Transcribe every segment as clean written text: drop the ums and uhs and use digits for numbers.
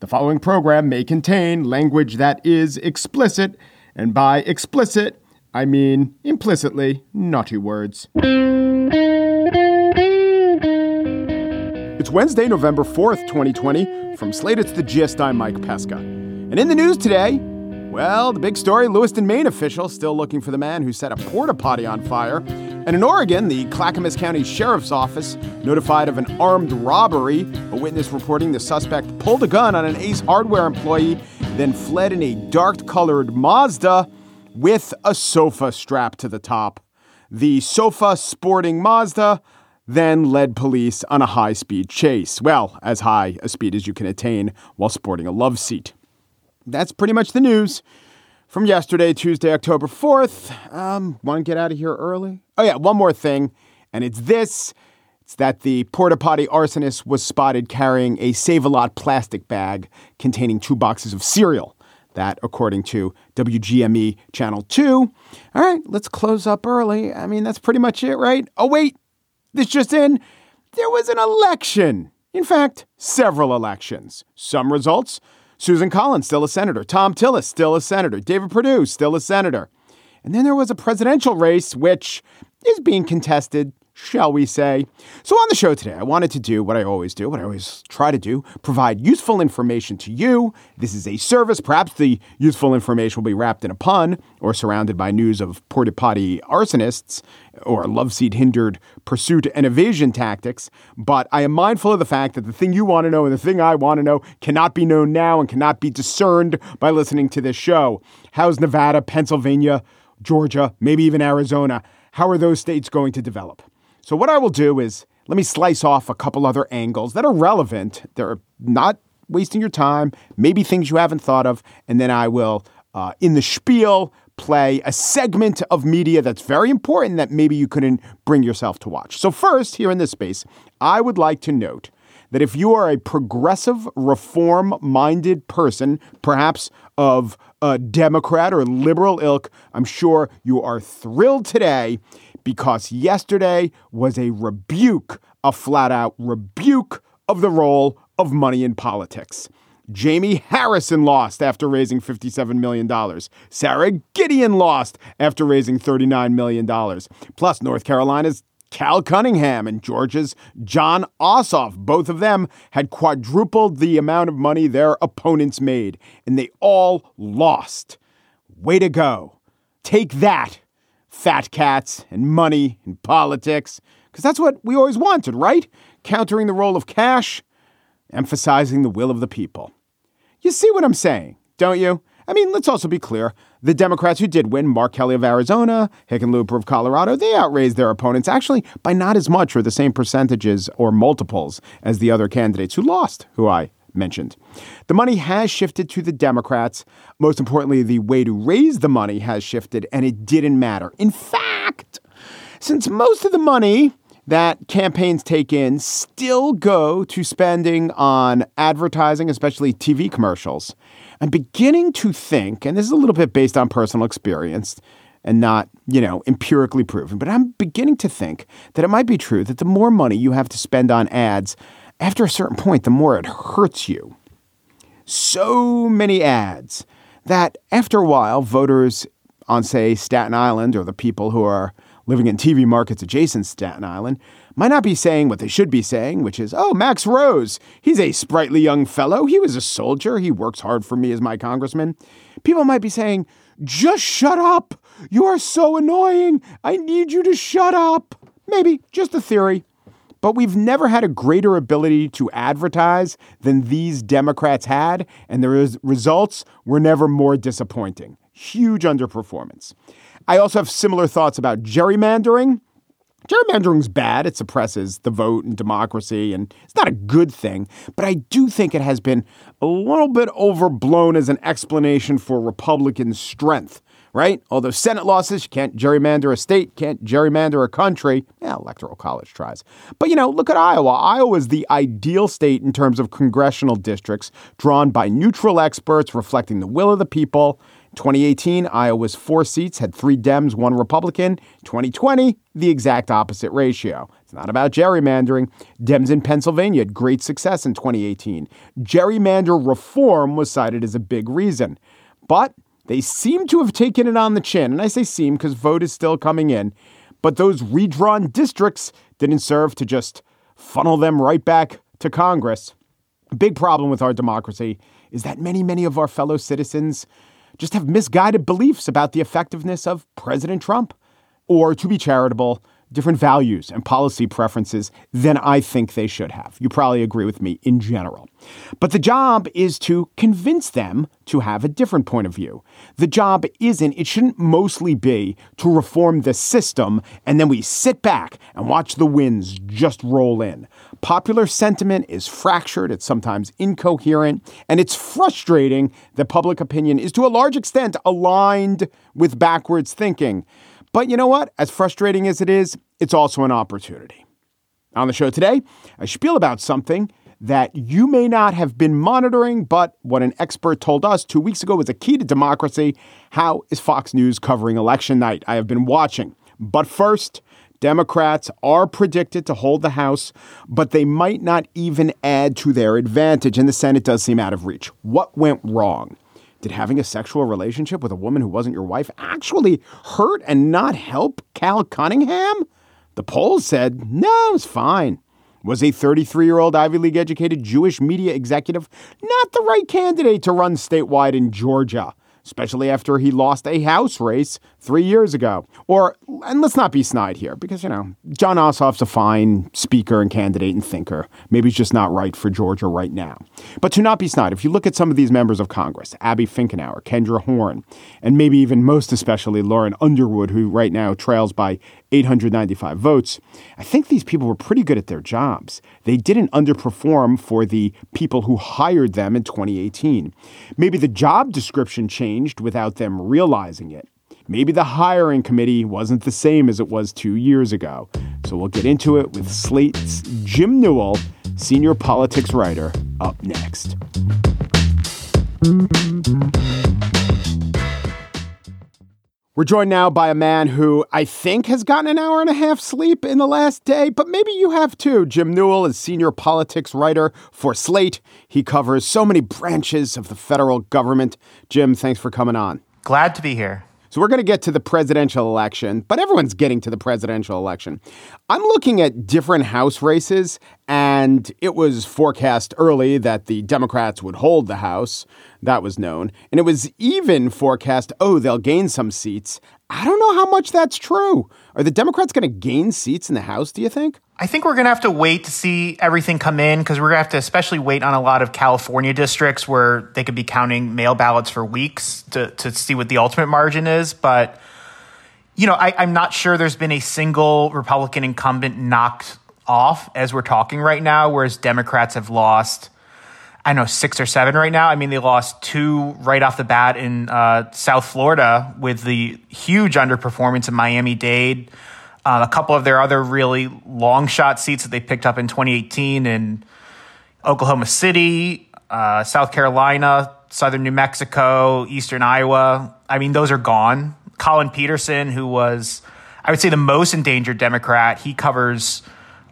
following program may contain language that is explicit, and by explicit, I mean implicitly naughty words. It's Wednesday, November 4th, 2020. From Slate, it's The Gist. I'm Mike Pesca. And in the news today, well, the big story, Lewiston, Maine officials still looking for the man who set a porta potty on fire. And in Oregon, the Clackamas County Sheriff's Office notified of an armed robbery. A witness reporting the suspect pulled a gun on an Ace Hardware employee, then fled in a dark-colored Mazda with a sofa strapped to the top. The sofa sporting Mazda then led police on a high-speed chase. Well, as high a speed as you can attain while sporting a love seat. That's pretty much the news from yesterday, Tuesday, October 4th. Want to get out of here early? Oh, yeah, one more thing, and it's this. It's that the porta potty arsonist was spotted carrying a Save-A-Lot plastic bag containing 2 boxes of cereal. That, according to WGME Channel 2. All right, let's close up early. I mean, that's pretty much it, right? Oh, wait, this just in. There was an election. In fact, several elections. Some results. Susan Collins, still a senator. Tom Tillis, still a senator. David Perdue, still a senator. And then there was a presidential race, which is being contested, shall we say. So on the show today, I wanted to do what I always do, what I always try to do, provide useful information to you. This is a service. Perhaps the useful information will be wrapped in a pun or surrounded by news of porta potty arsonists or love seat hindered pursuit and evasion tactics. But I am mindful of the fact that the thing you want to know and the thing I want to know cannot be known now and cannot be discerned by listening to this show. How's Nevada, Pennsylvania, Georgia, maybe even Arizona? How are those states going to develop? So what I will do is let me slice off a couple other angles that are relevant. They're not wasting your time, maybe things you haven't thought of. And then I will, in the spiel, play a segment of media that's very important that maybe you couldn't bring yourself to watch. So first, here in this space, I would like to note that if you are a progressive, reform-minded person, perhaps of a Democrat or liberal ilk, I'm sure you are thrilled today because yesterday was a rebuke, a flat-out rebuke of the role of money in politics. Jamie Harrison lost after raising $57 million. Sarah Gideon lost after raising $39 million. Plus, North Carolina's Cal Cunningham and Georgia's John Ossoff, both of them had quadrupled the amount of money their opponents made, and they all lost. Way to go. Take that, fat cats and money and politics, because that's what we always wanted, right? Countering the role of cash, emphasizing the will of the people. You see what I'm saying, don't you? I mean, let's also be clear. The Democrats who did win, Mark Kelly of Arizona, Hickenlooper of Colorado, they outraised their opponents actually by not as much or the same percentages or multiples as the other candidates who lost, who I mentioned. The money has shifted to the Democrats. Most importantly, the way to raise the money has shifted, and it didn't matter. In fact, since most of the money that campaigns take in still go to spending on advertising, especially TV commercials, I'm beginning to think, and this is a little bit based on personal experience and not, empirically proven, but I'm beginning to think that it might be true that the more money you have to spend on ads, after a certain point, the more it hurts you. So many ads that after a while, voters on, say, Staten Island or the people who are living in TV markets adjacent to Staten Island might not be saying what they should be saying, which is, oh, Max Rose, he's a sprightly young fellow. He was a soldier. He works hard for me as my congressman. People might be saying, just shut up. You are so annoying. I need you to shut up. Maybe just a theory. But we've never had a greater ability to advertise than these Democrats had, and the results were never more disappointing. Huge underperformance. I also have similar thoughts about gerrymandering. Gerrymandering's bad. It suppresses the vote and democracy, and it's not a good thing. But I do think it has been a little bit overblown as an explanation for Republican strength, right? Although Senate losses, you can't gerrymander a state, can't gerrymander a country. Yeah, Electoral College tries. But, look at Iowa. Iowa is the ideal state in terms of congressional districts drawn by neutral experts reflecting the will of the people. 2018, Iowa's 4 seats had 3 Dems, 1 Republican. 2020, the exact opposite ratio. It's not about gerrymandering. Dems in Pennsylvania had great success in 2018. Gerrymander reform was cited as a big reason. But they seem to have taken it on the chin. And I say seem because vote is still coming in. But those redrawn districts didn't serve to just funnel them right back to Congress. A big problem with our democracy is that many of our fellow citizens just have misguided beliefs about the effectiveness of President Trump, or, to be charitable, different values and policy preferences than I think they should have. You probably agree with me in general. But the job is to convince them to have a different point of view. The job it shouldn't mostly be to reform the system and then we sit back and watch the winds just roll in. Popular sentiment is fractured, it's sometimes incoherent, and it's frustrating that public opinion is to a large extent aligned with backwards thinking. But you know what? As frustrating as it is, it's also an opportunity. On the show today, I spiel about something that you may not have been monitoring, but what an expert told us 2 weeks ago was a key to democracy. How is Fox News covering election night? I have been watching. But first, Democrats are predicted to hold the House, but they might not even add to their advantage, and the Senate does seem out of reach. What went wrong? Did having a sexual relationship with a woman who wasn't your wife actually hurt and not help Cal Cunningham? The polls said, no, it's fine. Was a 33-year-old Ivy League educated Jewish media executive not the right candidate to run statewide in Georgia, especially after he lost a House race 3 years ago? And let's not be snide here because, John Ossoff's a fine speaker and candidate and thinker. Maybe he's just not right for Georgia right now. But to not be snide, if you look at some of these members of Congress, Abby Finkenauer, Kendra Horn, and maybe even most especially Lauren Underwood, who right now trails by 895 votes, I think these people were pretty good at their jobs. They didn't underperform for the people who hired them in 2018. Maybe the job description changed without them realizing it. Maybe the hiring committee wasn't the same as it was 2 years ago. So we'll get into it with Slate's Jim Newell, senior politics writer, up next. We're joined now by a man who I think has gotten an hour and a half sleep in the last day, but maybe you have too. Jim Newell is senior politics writer for Slate. He covers so many branches of the federal government. Jim, thanks for coming on. Glad to be here. So we're going to get to the presidential election, but everyone's getting to the presidential election. I'm looking at different House races, and it was forecast early that the Democrats would hold the House. That was known. And it was even forecast, they'll gain some seats. I don't know how much that's true. Are the Democrats going to gain seats in the House, do you think? I think we're going to have to wait to see everything come in because we're going to have to especially wait on a lot of California districts where they could be counting mail ballots for weeks to see what the ultimate margin is. But, I'm not sure there's been a single Republican incumbent knocked off as we're talking right now, whereas Democrats have lost, 6 or 7 right now. I mean, they lost 2 right off the bat in South Florida with the huge underperformance in Miami-Dade. A couple of their other really long shot seats that they picked up in 2018 in Oklahoma City, South Carolina, Southern New Mexico, Eastern Iowa. I mean, those are gone. Colin Peterson, who was, I would say, the most endangered Democrat, he covers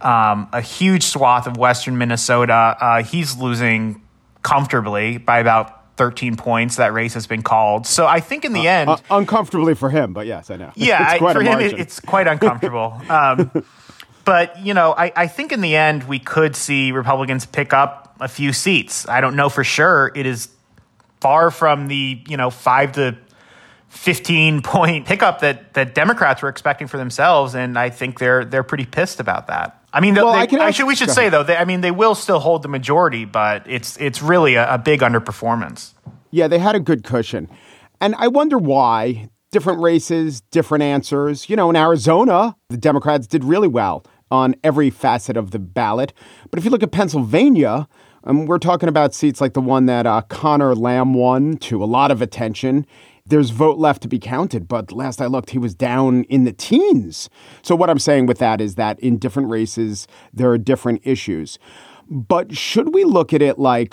a huge swath of Western Minnesota. He's losing comfortably by about 13 points. That race has been called. So I think in the end... uncomfortably for him, but yes, I know. Yeah, for him, it's quite uncomfortable. But, I think in the end, we could see Republicans pick up a few seats. I don't know for sure. It is far from the, 5 to 15 point pickup that Democrats were expecting for themselves. And I think they're pretty pissed about that. I mean, we should say, though, they will still hold the majority, but it's really a big underperformance. Yeah, they had a good cushion. And I wonder why. Different races, different answers. In Arizona, the Democrats did really well on every facet of the ballot. But if you look at Pennsylvania, we're talking about seats like the one that Connor Lamb won to a lot of attention. There's vote left to be counted, but last I looked, he was down in the teens. So what I'm saying with that is that in different races, there are different issues. But should we look at it like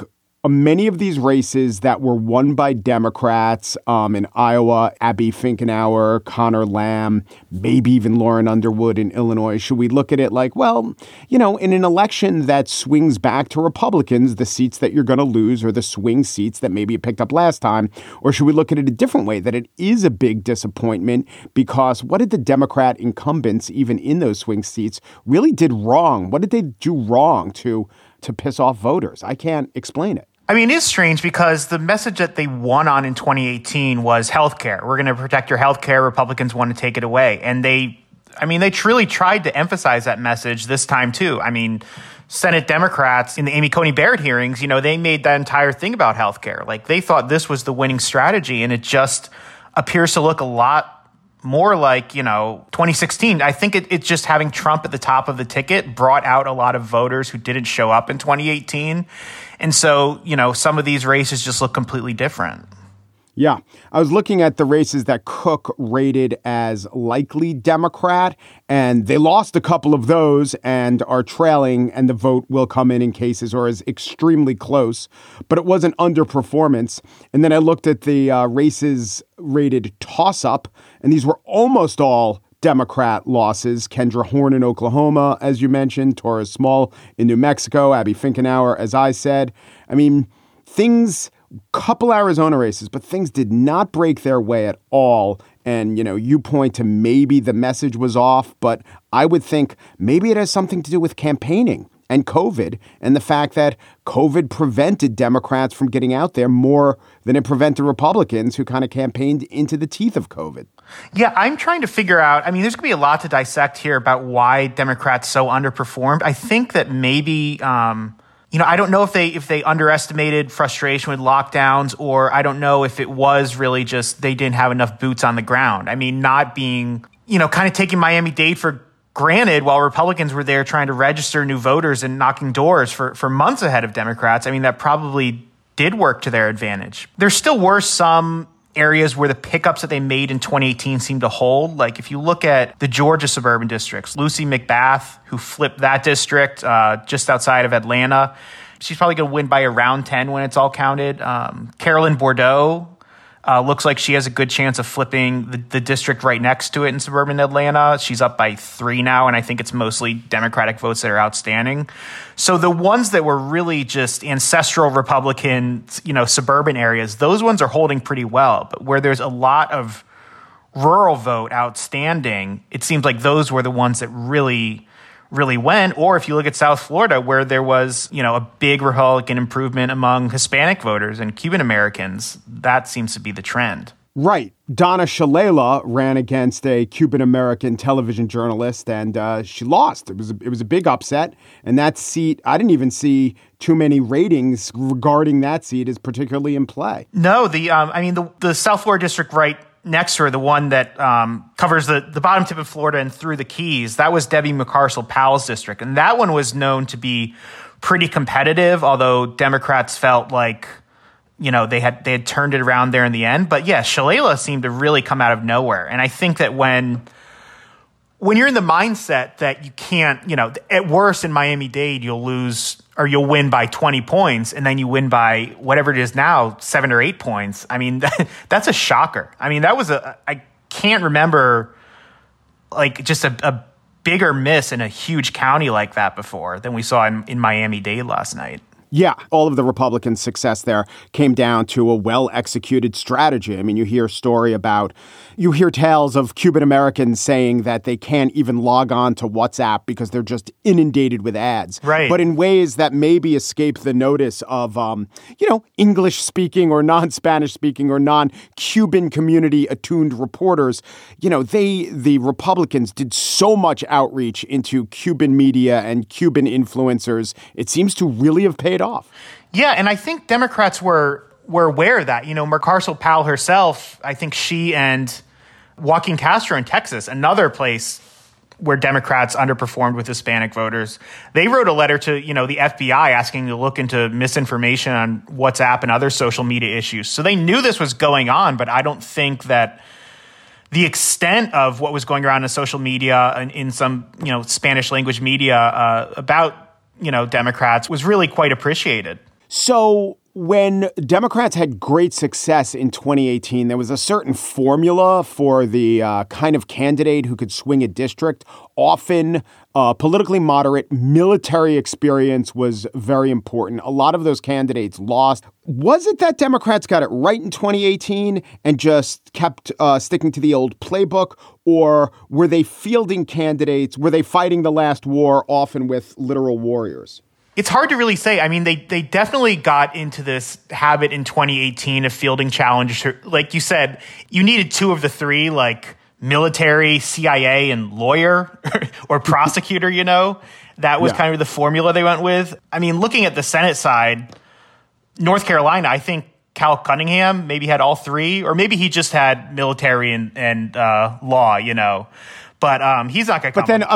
many of these races that were won by Democrats in Iowa, Abby Finkenauer, Connor Lamb, maybe even Lauren Underwood in Illinois, should we look at it like, well, in an election that swings back to Republicans, the seats that you're going to lose are the swing seats that maybe you picked up last time? Or should we look at it a different way, that it is a big disappointment because what did the Democrat incumbents, even in those swing seats, really did wrong? What did they do wrong to piss off voters? I can't explain it. I mean, it is strange because the message that they won on in 2018 was healthcare. We're going to protect your healthcare. Republicans want to take it away. And they truly tried to emphasize that message this time, too. I mean, Senate Democrats in the Amy Coney Barrett hearings, they made that entire thing about healthcare. Like, they thought this was the winning strategy, and it just appears to look a lot more like, 2016. I think it's just having Trump at the top of the ticket brought out a lot of voters who didn't show up in 2018. And so, some of these races just look completely different. Yeah, I was looking at the races that Cook rated as likely Democrat, and they lost a couple of those and are trailing, and the vote will come in cases or is extremely close, but it was an underperformance. And then I looked at the races rated toss-up, and these were almost all Democrat losses. Kendra Horn in Oklahoma, as you mentioned, Torres Small in New Mexico, Abby Finkenauer, as I said. I mean, couple Arizona races, but things did not break their way at all. And, you point to maybe the message was off, but I would think maybe it has something to do with campaigning and COVID and the fact that COVID prevented Democrats from getting out there more than it prevented Republicans who kind of campaigned into the teeth of COVID. Yeah, I'm trying to figure out, there's going to be a lot to dissect here about why Democrats so underperformed. I think that maybe, I don't know if they underestimated frustration with lockdowns, or I don't know if it was really just they didn't have enough boots on the ground. I mean, not being, kind of taking Miami-Dade for granted while Republicans were there trying to register new voters and knocking doors for months ahead of Democrats. I mean, that probably did work to their advantage. There still were some areas where the pickups that they made in 2018 seem to hold. Like if you look at the Georgia suburban districts, Lucy McBath, who flipped that district just outside of Atlanta, she's probably going to win by around 10 when it's all counted. Carolyn Bordeaux looks like she has a good chance of flipping the district right next to it in suburban Atlanta. She's up by 3 now, and I think it's mostly Democratic votes that are outstanding. So the ones that were really just ancestral Republican, suburban areas, those ones are holding pretty well. But where there's a lot of rural vote outstanding, it seems like those were the ones that really went. Or if you look at South Florida, where there was, a big Republican improvement among Hispanic voters and Cuban Americans, that seems to be the trend. Right. Donna Shalala ran against a Cuban American television journalist, and she lost. It was a big upset. And that seat, I didn't even see too many ratings regarding that seat as particularly in play. No, the South Florida district right next to her, the one that covers the bottom tip of Florida and through the Keys, that was Debbie McCarcel-Powell's district. And that one was known to be pretty competitive, although Democrats felt like, they had turned it around there in the end. But yeah, Shalala seemed to really come out of nowhere. And I think that when you're in the mindset that you can't, at worst in Miami-Dade, you'll lose or you'll win by 20 points, and then you win by whatever it is now, 7 or 8 points. I mean, that's a shocker. I mean, I can't remember like just a bigger miss in a huge county like that before than we saw in Miami-Dade last night. Yeah, all of the Republican success there came down to a well-executed strategy. I mean, you hear tales of Cuban Americans saying that they can't even log on to WhatsApp because they're just inundated with ads. Right. But in ways that maybe escape the notice of, English-speaking or non-Spanish-speaking or non-Cuban community-attuned reporters. The Republicans did so much outreach into Cuban media and Cuban influencers. It seems to really have paid off. Yeah, and I think Democrats were aware of that. McCarcel-Powell herself, I think she and Joaquin Castro in Texas, another place where Democrats underperformed with Hispanic voters, they wrote a letter to, the FBI asking to look into misinformation on WhatsApp and other social media issues. So they knew this was going on, but I don't think that the extent of what was going around in social media and in some, Spanish language media about Democrats was really quite appreciated. So when Democrats had great success in 2018, there was a certain formula for the kind of candidate who could swing a district. Often politically moderate, military experience was very important. A lot of those candidates lost. Was it that Democrats got it right in 2018 and just kept sticking to the old playbook? Or were they fielding candidates? Were they fighting the last war often with literal warriors? It's hard to really say. I mean, they definitely got into this habit in 2018 of fielding challengers. Like you said, you needed two of the three, like military, CIA, and lawyer or prosecutor, That was kind of the formula they went with. I mean, looking at the Senate side, North Carolina, I think Cal Cunningham maybe had all three, or maybe he just had military and law, But he's not going to come. But then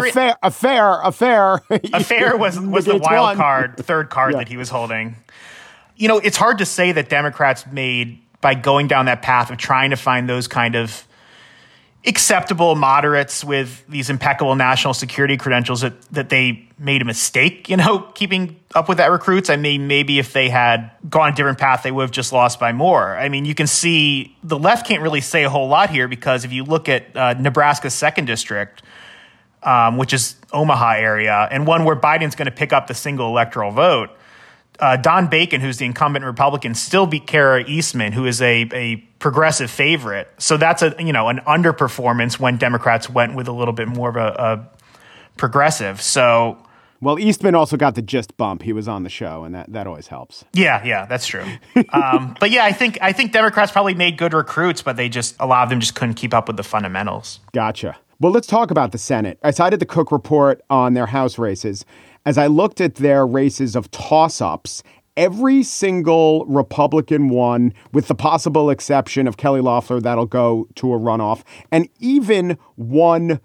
affair was the wild card, third card that he was holding. It's hard to say that Democrats made, by going down that path of trying to find those kind of acceptable moderates with these impeccable national security credentials, that they made a mistake, keeping up with that recruits. I mean, maybe if they had gone a different path, they would have just lost by more. I mean, you can see the left can't really say a whole lot here, because if you look at Nebraska's 2nd district, which is Omaha area, and one where Biden's going to pick up the single electoral vote, Don Bacon, who's the incumbent Republican, still beat Kara Eastman, who is a progressive favorite. So that's an underperformance when Democrats went with a little bit more of a progressive. So, well, Eastman also got the gist bump. He was on the show, and that always helps. Yeah, that's true. But yeah, I think Democrats probably made good recruits, but a lot of them just couldn't keep up with the fundamentals. Gotcha. Well, let's talk about the Senate. I cited the Cook report on their House races. As I looked at their races of toss-ups, every single Republican won, with the possible exception of Kelly Loeffler, that'll go to a runoff, and even one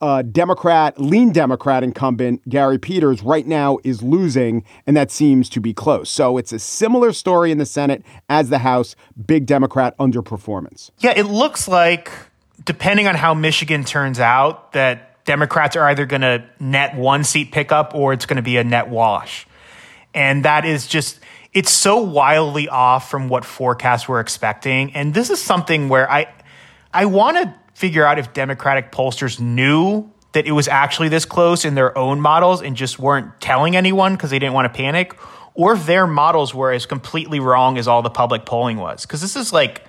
lean Democrat incumbent, Gary Peters, right now is losing, and that seems to be close. So it's a similar story in the Senate as the House, big Democrat underperformance. Yeah, it looks like, depending on how Michigan turns out, that Democrats are either going to net one seat pickup or it's going to be a net wash. And that is just, it's so wildly off from what forecasts were expecting. And this is something where I want to figure out if Democratic pollsters knew that it was actually this close in their own models and just weren't telling anyone because they didn't want to panic, or if their models were as completely wrong as all the public polling was. Because this is like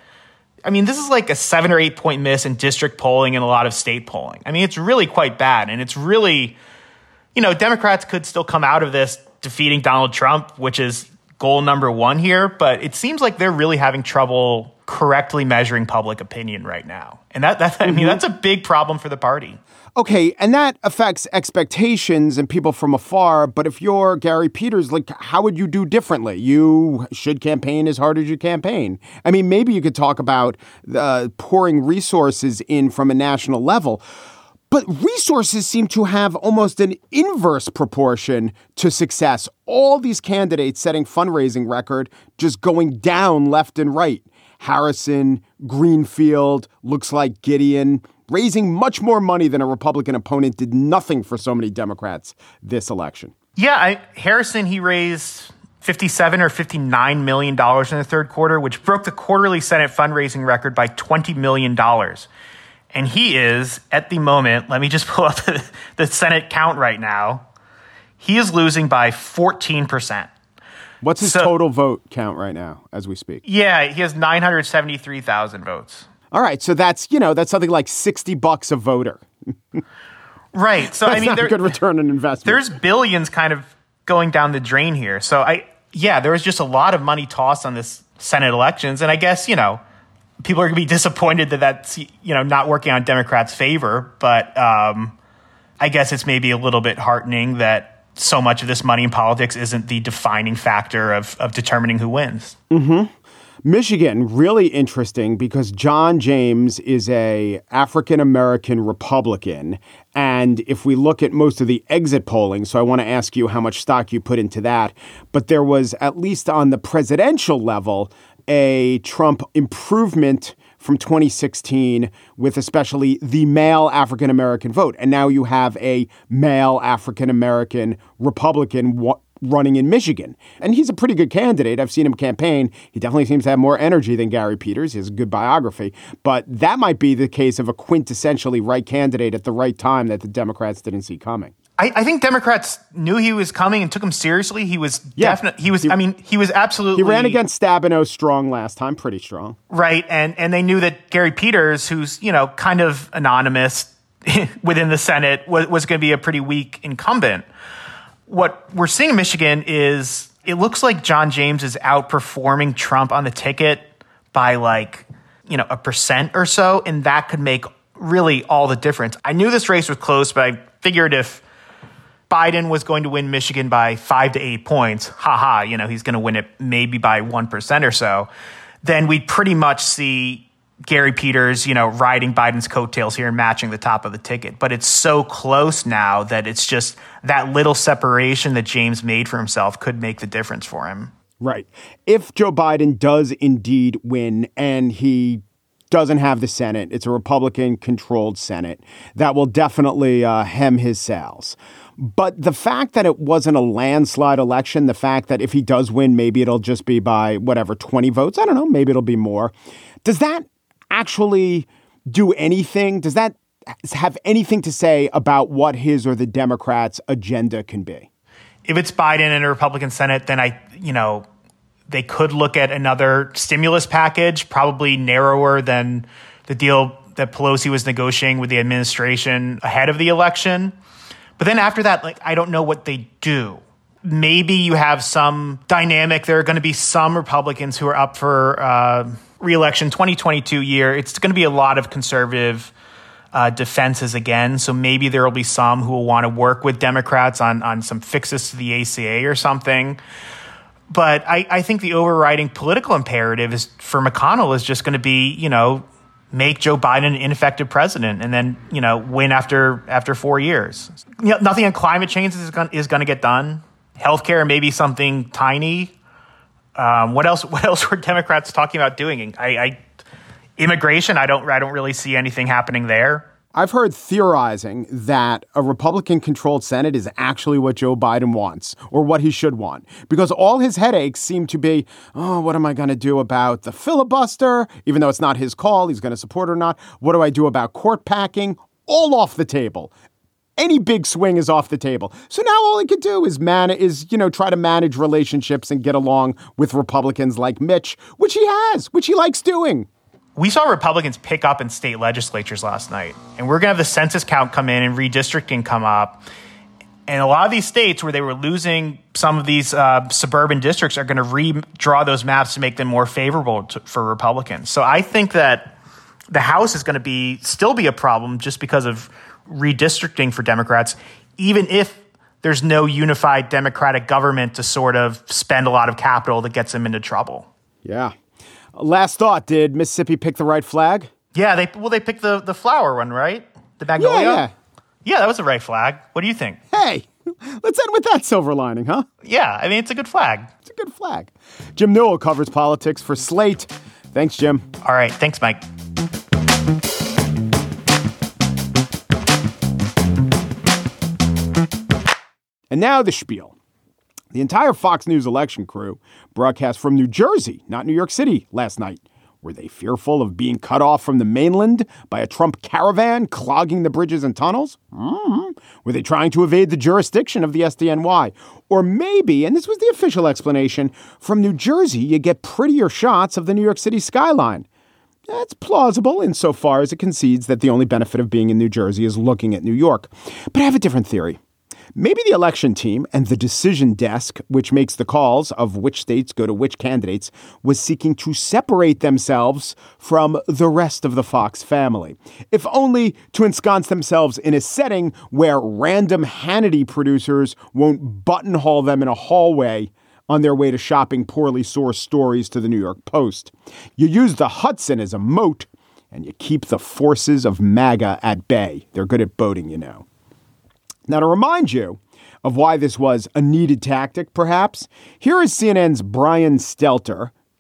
a 7 or 8 point miss in district polling and a lot of state polling. I mean, it's really quite bad. And it's really, Democrats could still come out of this defeating Donald Trump, which is goal number one here. But it seems like they're really having trouble correctly measuring public opinion right now. And that's a big problem for the party. Okay, and that affects expectations and people from afar. But if you're Gary Peters, how would you do differently? You should campaign as hard as you campaign. I mean, maybe you could talk about pouring resources in from a national level. But resources seem to have almost an inverse proportion to success. All these candidates setting fundraising record just going down left and right. Harrison, Greenfield, looks like Gideon, raising much more money than a Republican opponent, did nothing for so many Democrats this election. Yeah, Harrison, he raised $57 or $59 million in the third quarter, which broke the quarterly Senate fundraising record by $20 million. And he is, at the moment, let me just pull up the Senate count right now, he is losing by 14%. What's his total vote count right now as we speak? Yeah, he has 973,000 votes. All right, so that's something like $60 a voter. Right. So that's not a good return on investment. There's billions kind of going down the drain here. So there was just a lot of money tossed on this Senate elections, and I guess people are going to be disappointed that that's not working on Democrats' favor. But I guess it's maybe a little bit heartening that so much of this money in politics isn't the defining factor of determining who wins. Mm-hmm. Michigan, really interesting because John James is a African-American Republican. And if we look at most of the exit polling, so I want to ask you how much stock you put into that, but there was, at least on the presidential level, a Trump improvement from 2016 with especially the male African-American vote. And now you have a male African-American Republican running in Michigan. And he's a pretty good candidate. I've seen him campaign. He definitely seems to have more energy than Gary Peters. He has a good biography. But that might be the case of a quintessentially right candidate at the right time that the Democrats didn't see coming. I think Democrats knew he was coming and took him seriously. He was definitely, he was absolutely. He ran against Stabenow strong last time, pretty strong. Right. And they knew that Gary Peters, who's, kind of anonymous within the Senate, was going to be a pretty weak incumbent. What we're seeing in Michigan is it looks like John James is outperforming Trump on the ticket by 1% or so. And that could make really all the difference. I knew this race was close, but I figured if Biden was going to win Michigan by 5 to 8 points, he's going to win it maybe by 1% or so, then we'd pretty much see Gary Peters, riding Biden's coattails here and matching the top of the ticket. But it's so close now that it's just that little separation that James made for himself could make the difference for him. Right. If Joe Biden does indeed win and he doesn't have the Senate, it's a Republican-controlled Senate, that will definitely hem his sails. But the fact that it wasn't a landslide election, the fact that if he does win, maybe it'll just be by 20 votes. I don't know. Maybe it'll be more. Does that actually do anything? Does that have anything to say about what his or the Democrats' agenda can be? If it's Biden in a Republican Senate, then they could look at another stimulus package, probably narrower than the deal that Pelosi was negotiating with the administration ahead of the election. But then after that, I don't know what they do. Maybe you have some dynamic. There are going to be some Republicans who are up for re-election 2022 year. It's going to be a lot of conservative defenses again. So maybe there will be some who will want to work with Democrats on some fixes to the ACA or something. But I think the overriding political imperative is for McConnell is just going to be, make Joe Biden an ineffective president and then, win after 4 years. Nothing on climate change is going to get done. Healthcare, maybe something tiny. What else were Democrats talking about doing? Immigration, I don't really see anything happening there. I've heard theorizing that a Republican-controlled Senate is actually what Joe Biden wants or what he should want, because all his headaches seem to be, what am I going to do about the filibuster? Even though it's not his call, he's going to support it or not. What do I do about court packing? All off the table. Any big swing is off the table. So now all he could do is try to manage relationships and get along with Republicans like Mitch, which he likes doing. We saw Republicans pick up in state legislatures last night, and we're going to have the census count come in and redistricting come up. And a lot of these states where they were losing some of these suburban districts are going to redraw those maps to make them more favorable for Republicans. So I think that the House is going to still be a problem just because of redistricting for Democrats, even if there's no unified Democratic government to sort of spend a lot of capital that gets them into trouble. Yeah. Last thought, did Mississippi pick the right flag? Yeah, they picked the flower one, right? The magnolia? Yeah, that was the right flag. What do you think? Hey, let's end with that silver lining, huh? Yeah, I mean, it's a good flag. It's a good flag. Jim Newell covers politics for Slate. Thanks, Jim. All right. Thanks, Mike. And now the spiel. The entire Fox News election crew broadcast from New Jersey, not New York City, last night. Were they fearful of being cut off from the mainland by a Trump caravan clogging the bridges and tunnels? Were they trying to evade the jurisdiction of the SDNY? Or maybe, and this was the official explanation, from New Jersey you get prettier shots of the New York City skyline. That's plausible insofar as it concedes that the only benefit of being in New Jersey is looking at New York. But I have a different theory. Maybe the election team and the decision desk, which makes the calls of which states go to which candidates, was seeking to separate themselves from the rest of the Fox family, if only to ensconce themselves in a setting where random Hannity producers won't buttonhole them in a hallway on their way to shopping poorly sourced stories to the New York Post. You use the Hudson as a moat, and you keep the forces of MAGA at bay. They're good at boating, you know. Now, to remind you of why this was a needed tactic, perhaps, here is CNN's Brian Stelter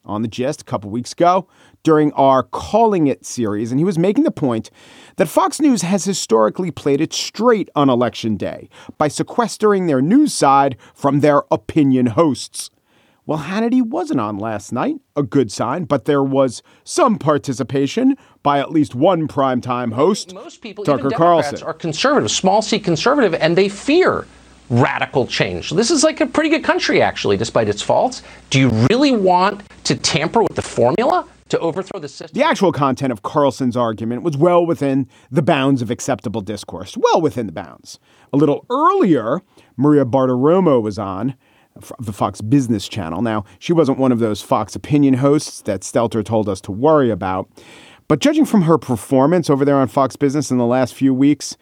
on The Gist a couple weeks ago during our Calling It series, and he was making the point that Fox News has historically played it straight on Election Day by sequestering their news side from their opinion hosts. Well, Hannity wasn't on last night, a good sign, but there was some participation by at least one primetime host, most people, Tucker even Democrats, Carlson. Are conservative, small c conservative, and they fear radical change. This is like a pretty good country, actually, despite its faults. Do you really want to tamper with the formula to overthrow the system? The actual content of Carlson's argument was well within the bounds of acceptable discourse, well within the bounds. A little earlier, Maria Bartiromo was on the Fox Business Channel. Now, she wasn't one of those Fox opinion hosts that Stelter told us to worry about. But judging from her performance over there on Fox Business in the last few weeks,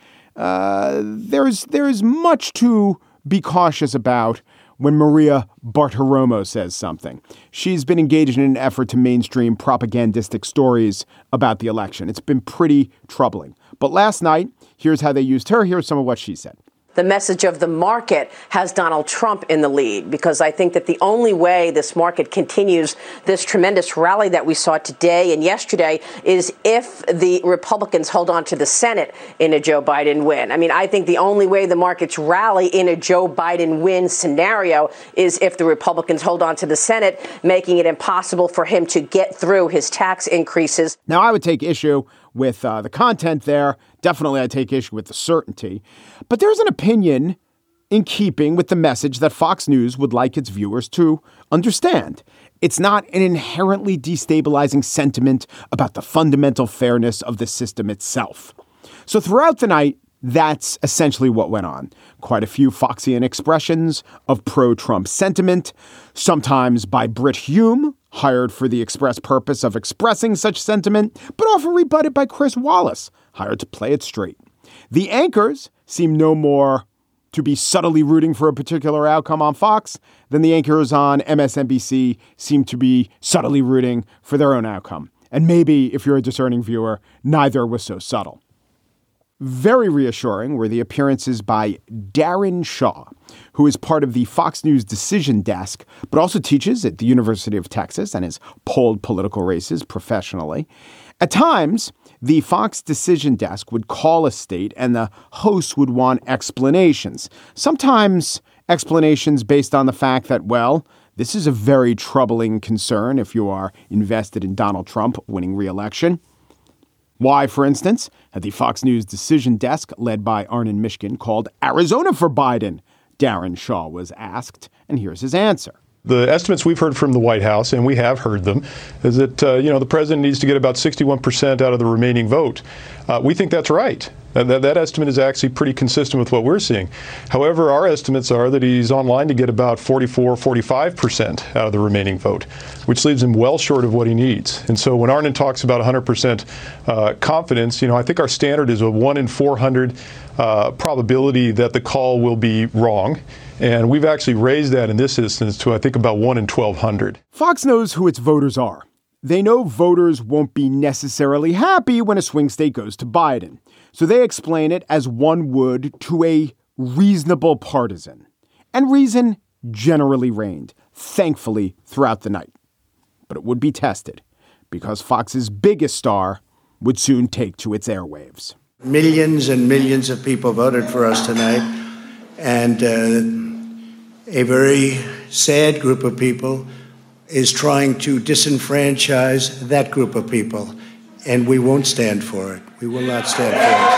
there's much to be cautious about when Maria Bartiromo says something. She's been engaged in an effort to mainstream propagandistic stories about the election. It's been pretty troubling. But last night, here's how they used her. Here's some of what she said. The message of the market has Donald Trump in the lead, because I think that the only way this market continues this tremendous rally that we saw today and yesterday is if the Republicans hold on to the Senate in a Joe Biden win. I mean, I think the only way the markets rally in a Joe Biden win scenario is if the Republicans hold on to the Senate, making it impossible for him to get through his tax increases. Now, I would take issue with the content there. Definitely, I take issue with the certainty. But there's an opinion in keeping with the message that Fox News would like its viewers to understand. It's not an inherently destabilizing sentiment about the fundamental fairness of the system itself. So throughout the night, that's essentially what went on. Quite a few Foxian expressions of pro-Trump sentiment, sometimes by Brit Hume, hired for the express purpose of expressing such sentiment, but often rebutted by Chris Wallace, hired to play it straight. The anchors seem no more to be subtly rooting for a particular outcome on Fox than the anchors on MSNBC seem to be subtly rooting for their own outcome. And maybe, if you're a discerning viewer, neither was so subtle. Very reassuring were the appearances by Darren Shaw, who is part of the Fox News decision desk, but also teaches at the University of Texas and has polled political races professionally. At times, the Fox decision desk would call a state and the hosts would want explanations. Sometimes explanations based on the fact that, well, this is a very troubling concern if you are invested in Donald Trump winning re-election. Why, for instance, had the Fox News decision desk led by Arnon Mishkin called Arizona for Biden? Darren Shaw was asked, and here's his answer. The estimates we've heard from the White House, and we have heard them, is that, the president needs to get about 61% out of the remaining vote. We think that's right. That estimate is actually pretty consistent with what we're seeing. However, our estimates are that he's on line to get about 45% out of the remaining vote, which leaves him well short of what he needs. And so when Arnon talks about 100% confidence, I think our standard is a 1 in 400 probability that the call will be wrong. And we've actually raised that in this instance to, I think, about 1 in 1,200. Fox knows who its voters are. They know voters won't be necessarily happy when a swing state goes to Biden. So they explain it as one would to a reasonable partisan. And reason generally reigned, thankfully, throughout the night. But it would be tested because Fox's biggest star would soon take to its airwaves. Millions and millions of people voted for us tonight. And a very sad group of people is trying to disenfranchise that group of people. And we won't stand for it. We will not stand for it.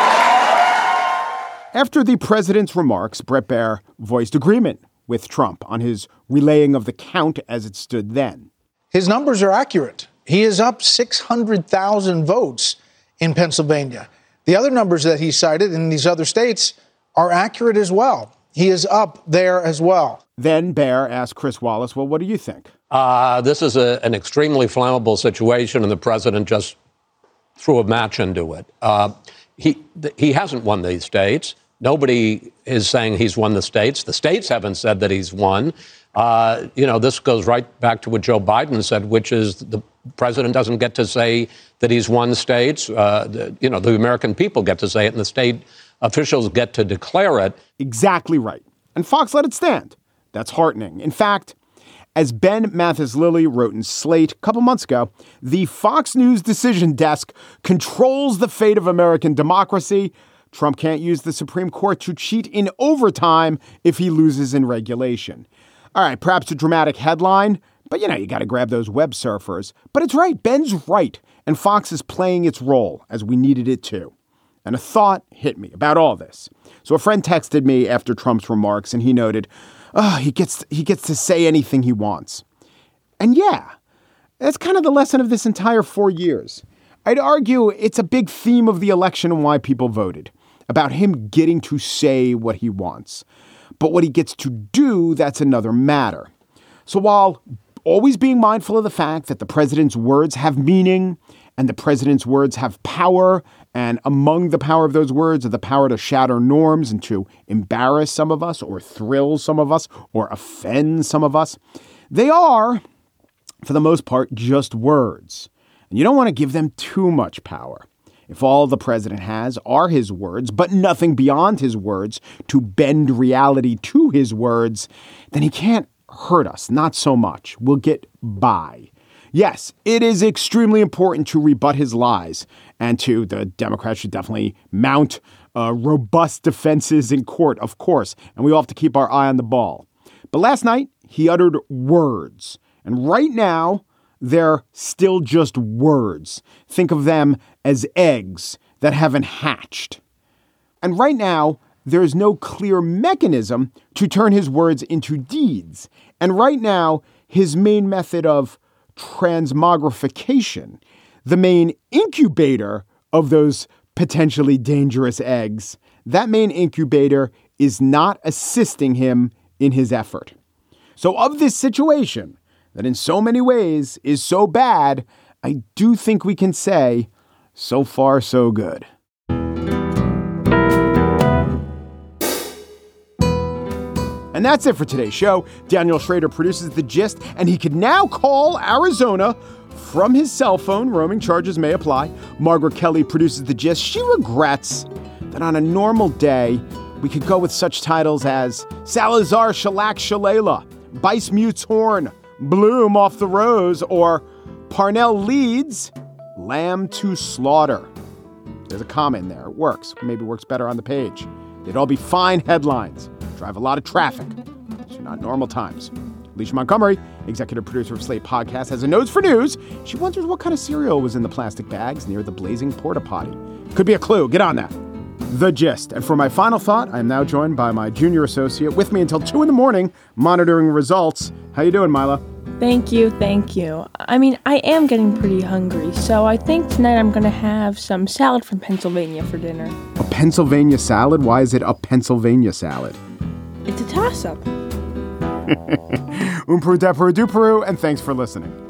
After the president's remarks, Bret Baier voiced agreement with Trump on his relaying of the count as it stood then. His numbers are accurate. He is up 600,000 votes in Pennsylvania. The other numbers that he cited in these other states are accurate as well. He is up there as well. Then Baier asked Chris Wallace, well, what do you think? This is an extremely flammable situation, and the president just threw a match into it. He hasn't won these states. Nobody is saying he's won the states. The states haven't said that he's won. This goes right back to what Joe Biden said, which is the president doesn't get to say that he's won states. The American people get to say it, and the state officials get to declare it. Exactly right. And Fox let it stand. That's heartening. In fact, As Ben Mathis-Lilly wrote in Slate a couple months ago, the Fox News decision desk controls the fate of American democracy. Trump can't use the Supreme Court to cheat in overtime if he loses in regulation. All right, perhaps a dramatic headline, but you got to grab those web surfers. But it's right. Ben's right. And Fox is playing its role as we needed it to. And a thought hit me about all this. So a friend texted me after Trump's remarks and he noted, he gets to say anything he wants. And yeah, that's kind of the lesson of this entire 4 years. I'd argue it's a big theme of the election and why people voted, about him getting to say what he wants. But what he gets to do, that's another matter. So while always being mindful of the fact that the president's words have meaning and the president's words have power, and among the power of those words are the power to shatter norms and to embarrass some of us or thrill some of us or offend some of us, they are, for the most part, just words. And you don't want to give them too much power. If all the president has are his words, but nothing beyond his words to bend reality to his words, then he can't hurt us. Not so much. We'll get by. Yes, it is extremely important to rebut his lies, and the Democrats should definitely mount robust defenses in court, of course, and we all have to keep our eye on the ball. But last night, he uttered words, and right now, they're still just words. Think of them as eggs that haven't hatched. And right now, there is no clear mechanism to turn his words into deeds. And right now, his main method of transmogrification, the main incubator of those potentially dangerous eggs, that main incubator is not assisting him in his effort. So of this situation that in so many ways is so bad, I do think we can say, so far, so good. And that's it for today's show. Daniel Schrader produces The Gist, and he can now call Arizona from his cell phone. Roaming charges may apply. Margaret Kelly produces The Gist. She regrets that on a normal day, we could go with such titles as Salazar Shellac Shalala, Bice Mutes Horn, Bloom Off the Rose, or Parnell Leads, Lamb to Slaughter. There's a comma in there. It works. Maybe works better on the page. They'd all be fine headlines. Drive a lot of traffic. These are not normal times. Alicia Montgomery, executive producer of Slate Podcast, has a nose for news. She wonders what kind of cereal was in the plastic bags near the blazing porta potty. Could be a clue. Get on that. The Gist. And for my final thought, I am now joined by my junior associate with me until 2 a.m, monitoring results. How you doing, Mila? Thank you. I mean, I am getting pretty hungry, so I think tonight I'm going to have some salad from Pennsylvania for dinner. A Pennsylvania salad? Why is it a Pennsylvania salad? It's a toss-up. Peru, and thanks for listening.